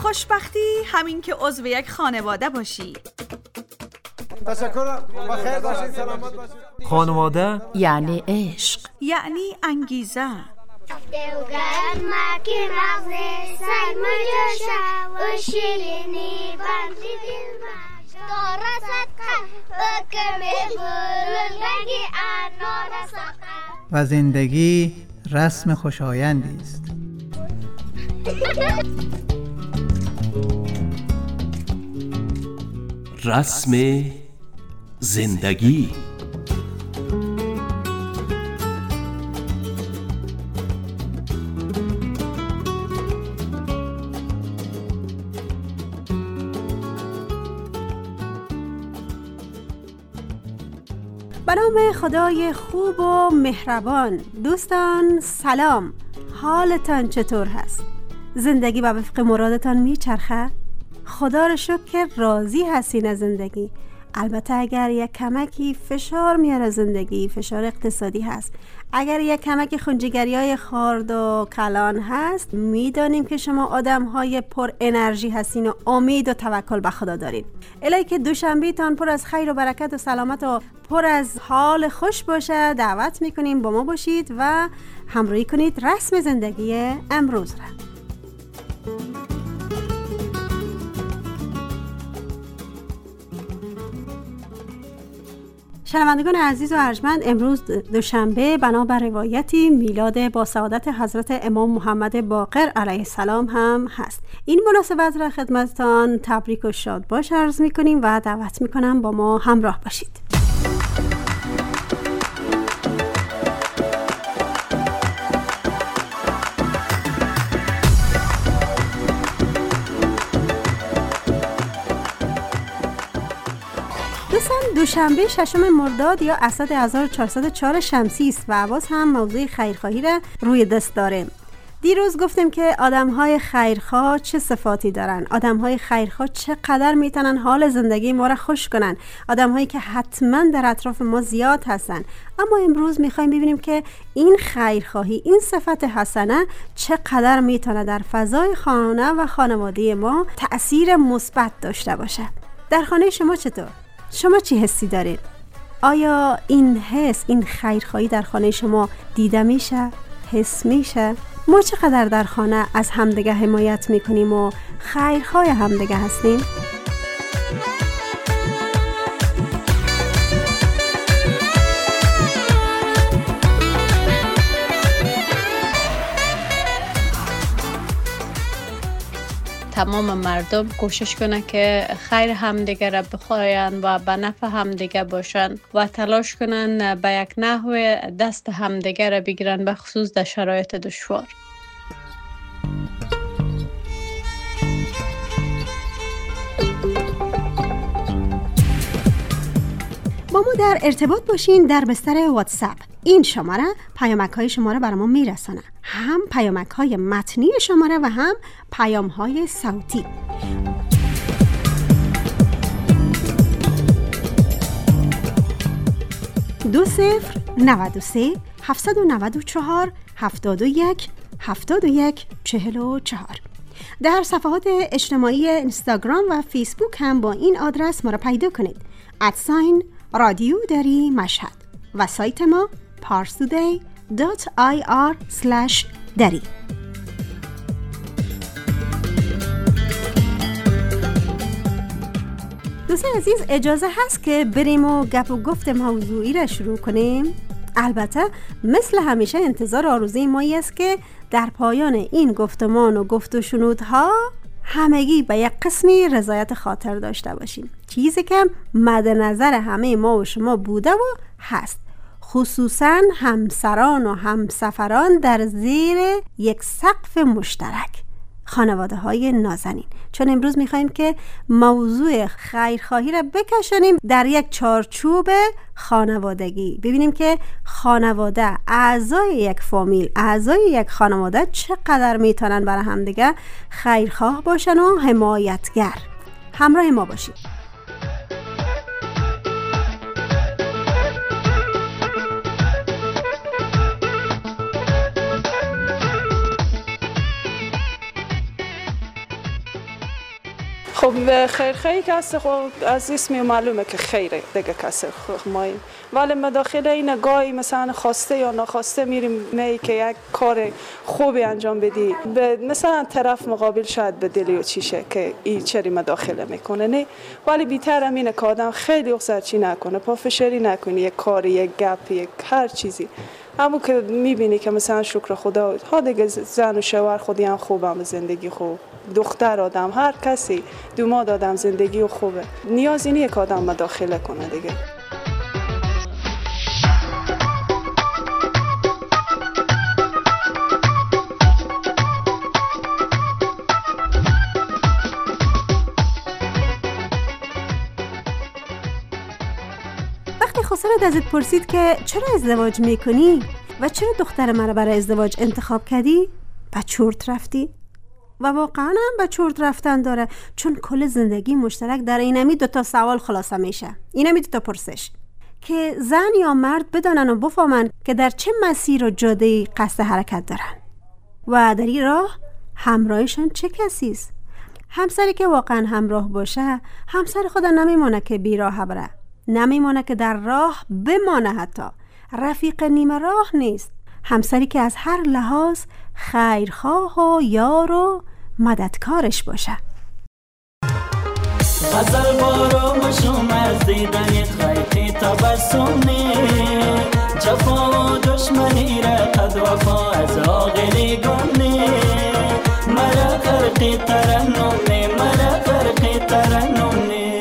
خوشبختی همین که عضو یک خانواده باشی. تشکر. بخیر باشید، سلامت باشید. خانواده یعنی عشق، یعنی انگیزه. دوگر مکی مغزه سر مجاشا و شیرینی بندی دل مجا رسد بکمی بلندگی آنو رسد. و زندگی رسم خوشایندی است. رسم زندگی. به نام خدای خوب و مهربان. دوستان سلام، حالتان چطور هست؟ زندگی به وفق مرادتان میچرخه؟ خدا رو شکر که راضی هستین از زندگی. البته اگر یک کمکی فشار میاره زندگی، فشار اقتصادی هست، اگر یک کمکی خونجگری‌های خارد و کلان هست، میدانیم که شما آدم‌های پر انرژی هستین و امید و توکل به خدا دارین. الهی که دوشنبه تان پر از خیر و برکت و سلامت و پر از حال خوش باشه. دعوت میکنیم با ما باشید و همراهی کنید رسم زندگی امروز را. شنوندگان عزیز و ارجمند، امروز دوشنبه بنابر روایتی میلاد با سعادت حضرت امام محمد باقر علیه السلام هم هست. این مناسبت را خدمتتان تبریک و شاد باش عرض میکنیم و دعوت میکنم با ما همراه باشید. دوشنبه 6 مرداد یا اسد 1404 شمسی است و باز هم موضوع خیرخواهی را روی دست داریم. دیروز گفتیم که آدم‌های خیرخواه چه صفاتی دارن، آدم‌های خیرخواه چقدر میتونن حال زندگی ما را خوش کنن، آدم‌هایی که حتما در اطراف ما زیاد هستن. اما امروز می‌خوایم ببینیم که این خیرخواهی، این صفت حسنه چقدر میتونه در فضای خانه و خانواده ما تأثیر مثبت داشته باشه. در خانه شما چطور؟ شما چی حسی دارید؟ آیا این حس، این خیرخواهی در خانه شما دیده میشه؟ حس میشه؟ ما چقدر در خانه از همدیگه حمایت میکنیم و خیرخواه همدیگه هستیم؟ تمام مردم کوشش کنه که خیر همدیگه را بخواین و به نفع همدیگه باشن و تلاش کنن به یک نحو دست همدیگه را بگیرن، به خصوص در شرایط دشوار. با ما در ارتباط باشین در بستر واتساپ. این شماره پیامک‌های شما را برام میرسانه، هم پیامک‌های متنی شماره و هم پیام‌های صوتی. 2093 794 71 71 44. در صفحات اجتماعی اینستاگرام و فیسبوک هم با این آدرس ما را پیدا کنید. @رادیو دری مشهد و سایت ما parstoday.ir/dari. دوستان عزیز، اجازه هست که بریم و گپ و گفت موضوعی را شروع کنیم؟ البته مثل همیشه انتظار آرزوی مایی است که در پایان این گفتمان و گفت و شنودها همگی به یک قسمی رضایت خاطر داشته باشیم، چیزی که مد نظر همه ما و شما بوده و هست، خصوصا همسران و همسفران در زیر یک سقف مشترک، خانواده های نازنین. چون امروز میخواییم که موضوع خیرخواهی را بکشانیم در یک چارچوب خانوادگی، ببینیم که خانواده، اعضای یک فامیل، اعضای یک خانواده چقدر میتونن برای همدیگه خیرخواه باشن و حمایتگر. همراه ما باشید. خب خیرخواهی که هست از اسمی معلومه که خیره دیگه کسی ماییم، ولی مداخله این گاهی مثلا خواسته یا ناخواسته میریم می که یک کار خوبی انجام بدی، مثلا طرف مقابل شاید به دلی و چیشه که این چری مداخله میکنه، نه ولی بیتر همینه که آدم خیلی اخسرچی نکنه، پافشاری نکنی، یک کاری، یک گپ، یک هر چیزی، همون که میبینی که مثلا شکر خدا ها دیگه زن و شوهر خودی هم خوبم، زندگی خوب، دختر آدم، هر کسی دوماد آدم زندگی و خوبه، نیازی نیه که آدم مداخله کنه دیگه. وقتی خسرت ازت پرسید که چرا ازدواج میکنی و چرا دختر مرا برای ازدواج انتخاب کردی، به چرت رفتی؟ و واقعا هم به چرت رفتن داره، چون کل زندگی مشترک در اینمی 2 سوال خلاصه میشه، اینمی 2 پرسش که زن یا مرد بدانن و بفهمن که در چه مسیر و جاده‌ای قصد حرکت دارن و در این راه همراهشان چه کسی است. همسری که واقعا همراه باشه، همسر خدا نمیمونه که بیراه بره، نمیمونه که در راه بمانه، حتی رفیق نیمه راه نیست، همسری که از هر لحاظ خیرخواه و یار و مددکارش باشه. غزل بارو مشوم از دیدنیت خیلی تبسمی، جفا و دشمنی را قد وفا از آغلی گمنی، مرا غرقی ترنمی، مرا غرقی ترنمی،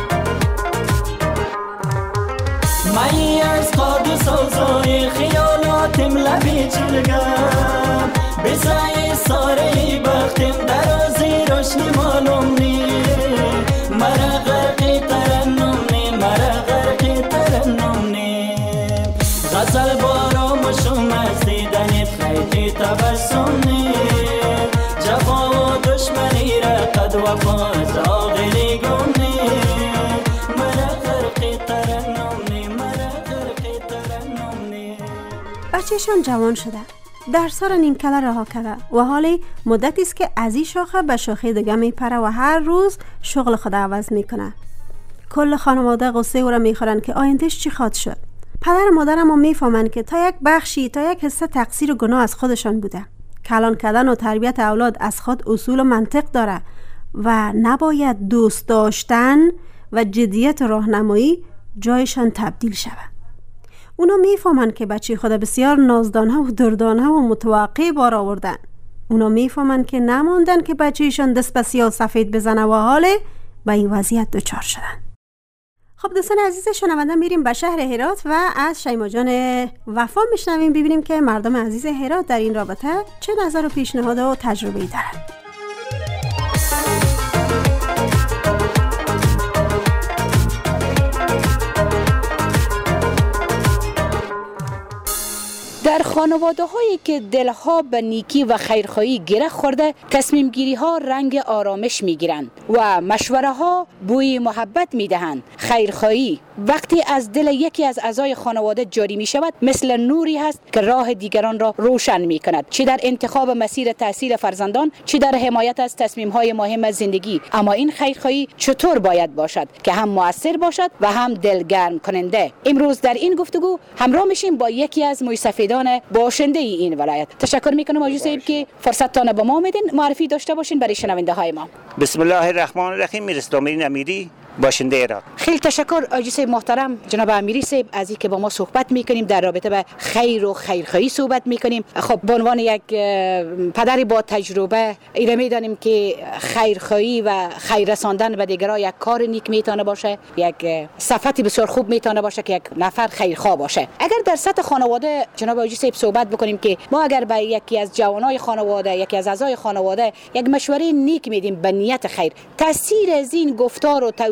مایی از قاد و سوزای خیالاتم لبی چلگم، بسای ساره بختم درازی روشنی معلوم نی، مرا غرقی ترنمی، مرا غرقی ترنمی، غزل بارو مشوم از دیدنیت خیلی تبسمی، جفا و دشمنی را قد وفا از آغلی گمنی، مرا غرقی ترنمی، مرا غرقی ترنمی. بچهشان جوان شده، درسا را نیمکله رها کرده و حالی مدتی است که از این شاخه به شاخه دیگه میپره و هر روز شغل خود عوض میکنه. کل خانواده غصه او را میخورن که آیندهش چی خواهد شد. پدر و مادرم هم میفهمن که تا یک بخشی، تا یک حصه تقصیر و گناه از خودشان بوده. کلان کردن و تربیت اولاد از خود اصول و منطق داره و نباید دوست داشتن و جدیت و راهنمایی جایشان تبدیل شود. اونا میفهمن که بچه خدا بسیار نازدانه و دردانه و متوقع بار آوردن. اونا میفهمن که نماندن که بچهشان دست به سیاه سفید بزنه و حاله به این وضعیت دچار شدن. خب دوستان عزیز شنونده، میریم به شهر هرات و از شیما جان وفا میشنویم، ببینیم که مردم عزیز هرات در این رابطه چه نظر و پیشنهاد و تجربه‌ای دارن. در خانواده هایی که دلها به نیکی و خیرخواهی گره خورده، تصمیم گیری ها رنگ آرامش می گیرند و مشوره ها بوی محبت می دهند. خیرخواهی وقتی از دل یکی از اعضای خانواده جاری می شود، مثل نوری هست که راه دیگران را روشن می کند، چه در انتخاب مسیر تحصیل فرزندان، چه در حمایت از تصمیم های مهم زندگی. اما این خیرخواهی چطور باید باشد که هم مؤثر باشد و هم دلگرم کننده؟ امروز در این گفتگو همراه میشیم با یکی از موسیقیدان باشنده این ولایت. تشکر میکنم آجی صاحب که فرصتتان به ما میدین، معرفی داشته باشین برای شنونده های ما. بسم الله الرحمن الرحیم. میرستامین امیری، باشنده ایران. خیلی تشکر آجی صاحب محترم، جناب امیری صاحب، از اینکه با ما صحبت میکنیم در رابطه به خیر و خیرخواهی صحبت میکنیم. خب به عنوان یک پدری با تجربه اینا میدانیم که خیرخواهی و خیر رساندن به دیگران یک کار نیک میتونه باشه، یک صفت بسیار خوب میتونه باشه که یک نفر خیرخواه باشه. اگر در سطح خانواده جناب آجی صاحب صحبت بکنیم که ما اگر به یکی از جوانای خانواده، یکی از اعضای خانواده یک مشوره نیک میدیم به نیت خیر، تاثیر از این گفتار و توصیه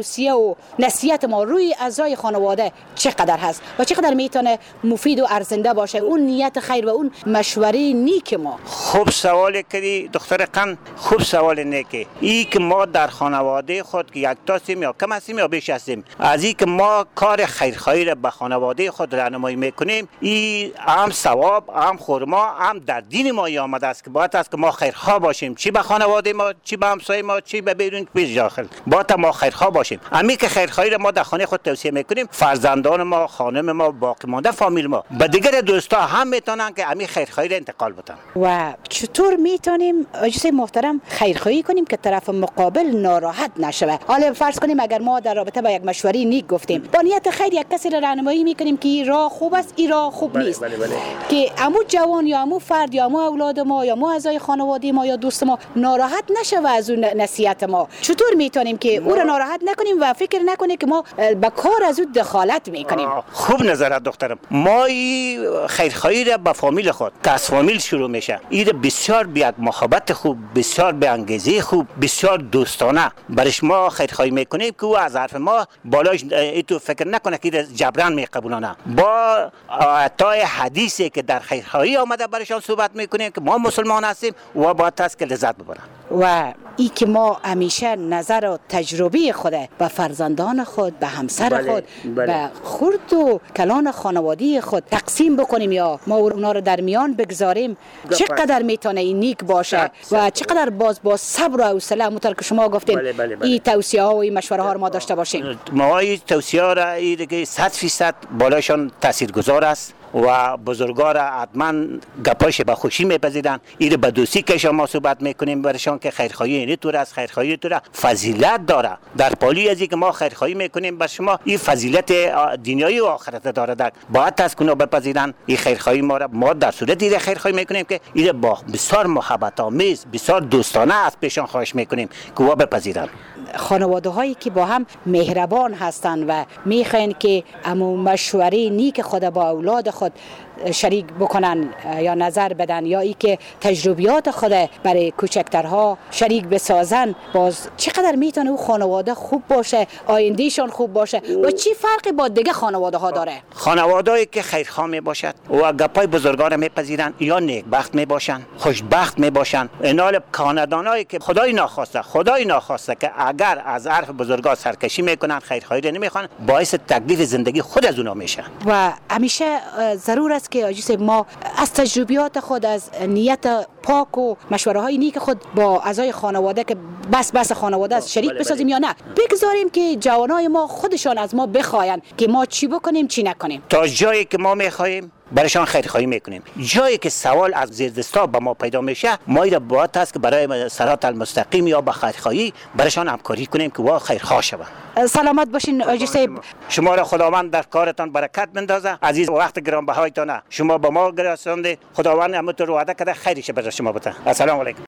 توصیه و نصیحت ما روی اعضای خانواده چقدر هست و چقدر میتونه مفید و ارزنده باشه اون نیت خیر و اون مشوره نیک ما. خوب سوال کردی دختر قن، خوب سوال نیکی. ای که ما در خانواده خود که یک تاسیم یا کم هستیم یا بیش هستیم، از این که ما کار خیرخواهی را به خانواده خود راهنمایی میکنیم، این هم ثواب هم خرما هم در دین ما آمده است که باید است که ما خیرخواه باشیم، چی به خانواده ما، چی به همسایه ما، چی به بیرون پیش داخل، باید ما خیرخواه باشیم. همین که خیرخواهی را ما در خانه خود توصیه میکنیم، فرزندان ما، خانم ما، باقی مانده فامیل ما به دیگر دوستا هم میتونن که همین خیرخواهی را انتقال بدن. و چطور میتونیم عزیز محترم خیرخواهی کنیم که طرف مقابل ناراحت نشه؟ حالا فرض کنیم اگر ما در رابطه با یک مشوره نیک گفتیم، با نیت خیر یک کسی را راهنمایی میکنیم که این راه خوب است، این راه خوب نیست، که عمو جوان یا عمو فرد یا عمو اولاد ما یا عمو اعضای خانواده ما یا دوست ما ناراحت نشه و از اون نصیحت ما چطور میتونیم که او را ناراحت نکنیم و فکر نکنیم که ما به کار از او دخالت میکنیم؟ خوب نظرت دخترم. ما این خیرخواهی را به فامیل خود که از فامیل شروع میشه، این بسیار به یک محبت خوب، بسیار به انگیزه خوب، بسیار دوستانه برش ما خیرخواهی میکنیم که او از حرف ما بالاش تو فکر نکنه که جبران میقبولانه. با آیات حدیثی که در خیرخواهی آمده برشان صحبت میکنیم که ما مسلمان هستیم و باید است که لذت ببرن. و ای که ما همیشه نظر و تجربه خود به فرزندان خود، به همسر خود، به خرد و کلان خانوادی خود تقسیم بکنیم یا ما اونا رو در میان بگذاریم، چقدر میتونه این نیک باشه و چقدر با صبر و حوصله همونطور که شما گفتین این توصیه ها و این مشوره ها رو ما داشته باشیم. ما این توصیه ها را 100% بالاشان تاثیرگذار است و بزرگا را حتما گپاش به خوشی میپذیرن. این به دوستی که شما صحبت میکنیم برشان که خیرخواهی این طور است، خیرخواهی طور فضیلت داره. در پالی ازی که ما خیرخواهی میکنیم بر شما این فضیلت دنیایی و آخرت داره. باید از کنو بپذیرن این خیرخواهی ما را. ما در صورتی خیرخواهی میکنیم که این با بسیار محبت آمیز، بسیار دوستانه از پیشان خواهش میکنیم که وا بپذیرن. خانواده هایی که با هم مهربان هستند و میخواین که امو مشوره نیک خود با اولاد خود شریک بکنن یا نظر بدن یا ای که تجربیات خود برای کوچکترها شریک بسازن، باز چقدر میتونه او خانواده خوب باشه، آیندهشان خوب باشه و چی فرقی با دیگه خانواده ها داره؟ خانواده‌ای که خیرخواه می باشد و گپای بزرگان میپذیرن یا نیکبخت می باشن، خوشبخت می باشن. اینال خاندانایی که خدای ناخواسته که اگر از حرف بزرگان سرکشی میکنن، خیرخواهی رو نمیخوان، باعث تکلیف زندگی خود از اونا میشه. و همیشه ضرور است که ما از تجربیات خود، از نیت پاک و مشوره های نیک خود با اعضای خانواده که بس خانواده است شریک بسازیم یا نه بگذاریم که جوانای ما خودشان از ما بخواین که ما چی بکنیم چی نکنیم. تا جایی که ما میخوایم برایشان خیرخواهی میکنیم. جایی که سوال از زیردستا به ما پیدا میشه، ما را باید است که برای صراط المستقیم یا به خیرخواهی برایشان همکاری کنیم که وا خیرخواه شوند. سلامت باشین آجی صاحب. شما را خداوند در کارتان برکت بندازه. عزیز وقت گرانبهایتان شما به ما گرسانده، خداوند همتون وعده کرده خیرش برای شما بده. السلام علیکم.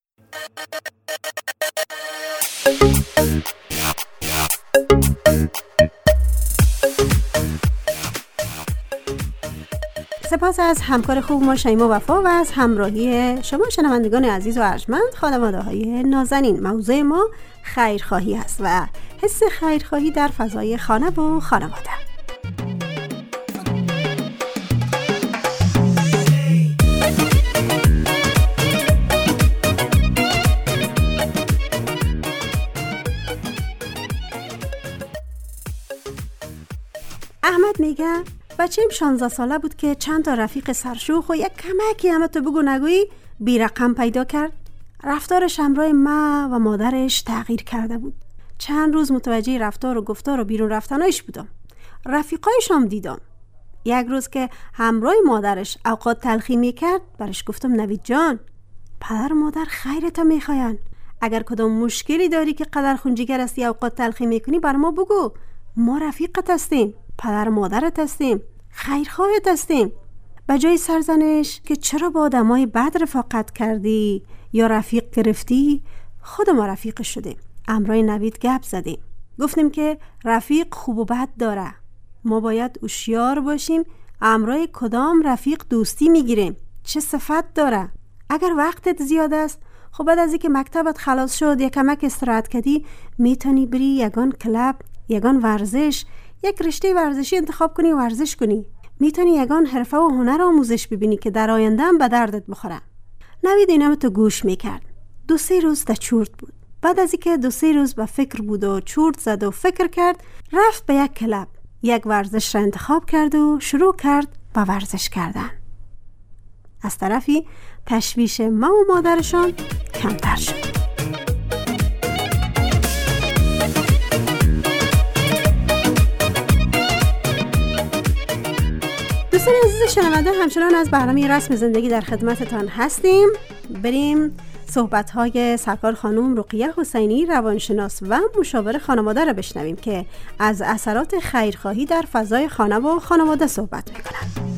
سپاس از همکار خوب ما شیما وفا و از همراهی شما شنوندگان عزیز و ارجمند، خانواده های نازنین. موضوع ما خیرخواهی است و حس خیرخواهی در فضای خانه و خانواده. احمد میگه بچه‌م 16 ساله بود که چند تا رفیق سرشوخ و یک کمکی همه تو بگو نگویی بی رقم پیدا کرد. رفتارش همراه ما و مادرش تغییر کرده بود. چند روز متوجه رفتار و گفتار و بیرون رفتنایش بودم. رفیقایش هم دیدم. یک روز که همراه مادرش اوقات تلخی میکرد برش گفتم نوید جان، پدر و مادر خیرتو میخواین. اگر کدام مشکلی داری که قدر خونجیگر هستی اوقات تلخی میکنی بر ما بگو. ما رفیقت هستیم، پدر مادرت هستیم، خیرخواهت هستیم. به جای سرزنش که چرا با آدمای بد رفاقت کردی یا رفیق گرفتی، خود ما رفیق شدیم. امرای نوید گپ زدیم، گفتیم که رفیق خوب و بد داره. ما باید هوشیار باشیم امرای کدام رفیق دوستی میگیریم، چه صفت داره. اگر وقتت زیاد است، خب بعد از اینکه مکتبت خلاص شد یا کمک استراحت کردی، میتونی بری یگان کلب یگان ورزش، یک رشته ورزشی انتخاب کنی و ورزش کنی. میتونی یگان حرفه و هنر آموزش ببینی که در آینده هم به دردت بخوره. نوید اینم تو گوش میکرد. 2-3 روز در چورت بود. بعد از اینکه 2-3 روز به فکر بود و چورت زد و فکر کرد، رفت به یک کلب. یک ورزش را انتخاب کرد و شروع کرد به ورزش کردن. از طرفی تشویش ما و مادرشان کمتر شد. دوستان عزیز شنونده، همچنان از برنامه رسم زندگی در خدمتتان هستیم. بریم صحبت‌های سرکار خانم رقیه حسینی، روانشناس و مشاور خانواده را بشنویم که از اثرات خیرخواهی در فضای خانه و خانواده صحبت می‌کنند.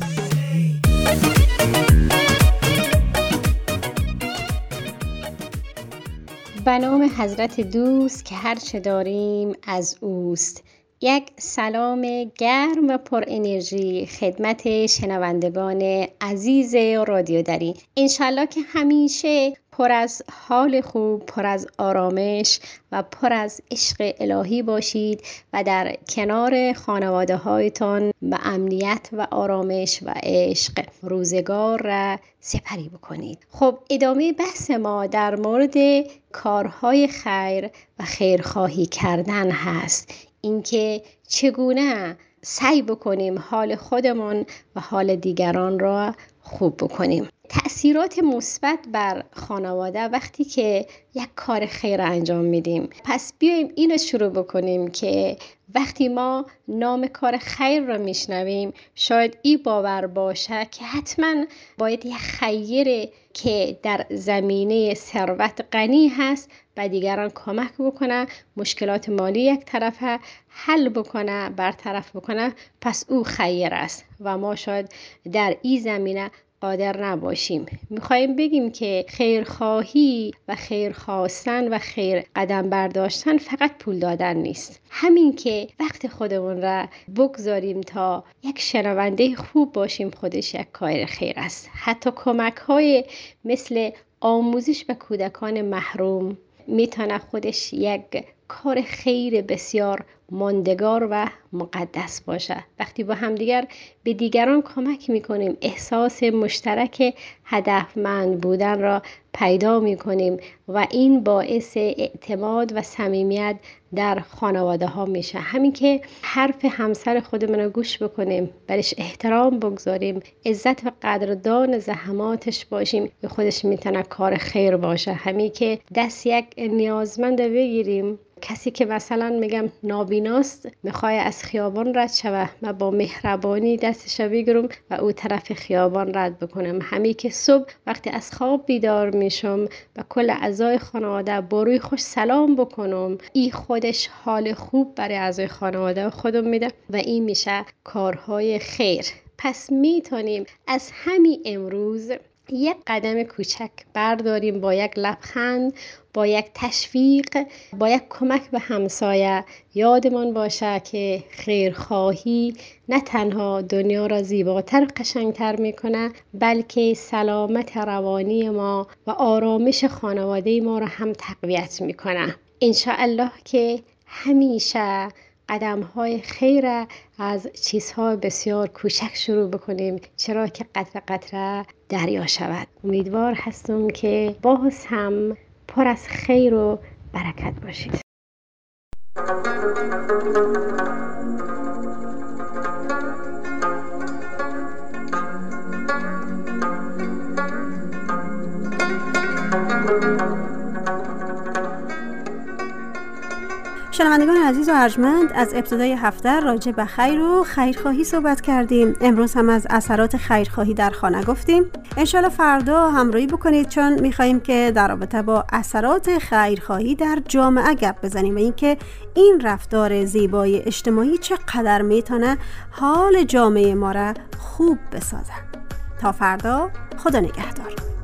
به نام حضرت دوست که هر چه داریم از اوست. یک سلام گرم و پر انرژی خدمت شنوندگان عزیز رادیو دری. انشالله که همیشه پر از حال خوب، پر از آرامش و پر از عشق الهی باشید و در کنار خانواده هایتان به امنیت و آرامش و عشق روزگار را سپری بکنید. خب ادامه بحث ما در مورد کارهای خیر و خیرخواهی کردن هست. اینکه چگونه سعی بکنیم حال خودمون و حال دیگران را خوب بکنیم. تأثیرات مثبت بر خانواده وقتی که یک کار خیر انجام میدیم. پس بیایم اینو شروع بکنیم که وقتی ما نام کار خیر را میشنویم شاید این باور باشه که حتما باید یک خیر که در زمینه ثروت غنی هست به دیگران کمک بکنه، مشکلات مالی یک طرفه حل بکنه، برطرف بکنه، پس او خیر است و ما شاید در این زمینه قادر نباشیم. میخوایم بگیم که خیرخواهی و خیرخواستن و خیر قدم برداشتن فقط پول دادن نیست. همین که وقت خودمون را بگذاریم تا یک شنونده خوب باشیم خودش یک کار خیر است. حتی کمک های مثل آموزش به کودکان محروم میتونه خودش یک کار خیر بسیار ماندگار و مقدس باشه. وقتی با همدیگر به دیگران کمک میکنیم احساس مشترک هدفمند بودن را پیدا میکنیم و این باعث اعتماد و صمیمیت در خانواده ها میشه. همین که حرف همسر خودمون رو گوش بکنیم، برش احترام بگذاریم، عزت و قدردان زحماتش باشیم، به خودش میتونه کار خیر باشه. همین که دست یک نیازمند بگیریم، کسی که مثلا میگم نابیناست میخوای از خیابان رد شوه، من با مهربانی دستش بگیرم و او طرف خیابان رد بکنم. همین که صبح وقتی از خواب بیدار میشم و کل اعضای خانواده با روی خوش سلام بکنم، این خودش حال خوب برای اعضای خانواده خودم میده و این میشه کارهای خیر. پس میتونیم از همین امروز یک قدم کوچک برداریم، با یک لبخند، با یک تشویق، با یک کمک به همسایه. یادمان باشه که خیرخواهی نه تنها دنیا را زیباتر و قشنگتر میکنه، بلکه سلامت روانی ما و آرامش خانواده ما را هم تقویت میکنه. انشاءالله که همیشه قدم‌های خیر از چیزهای بسیار کوچک شروع بکنیم، چرا که قطره قطره دریا شود. امیدوار هستم که باز هم پر از خیر و برکت باشید. شنوندگان عزیز و ارجمند، از ابتدای هفته راجع به خیر و خیرخواهی صحبت کردیم. امروز هم از اثرات خیرخواهی در خانه گفتیم. انشالله فردا همراهی بکنید، چون میخواییم که در رابطه با اثرات خیرخواهی در جامعه گپ بزنیم و اینکه این رفتار زیبای اجتماعی چقدر میتونه حال جامعه ما را خوب بسازه. تا فردا، خدا نگهدار.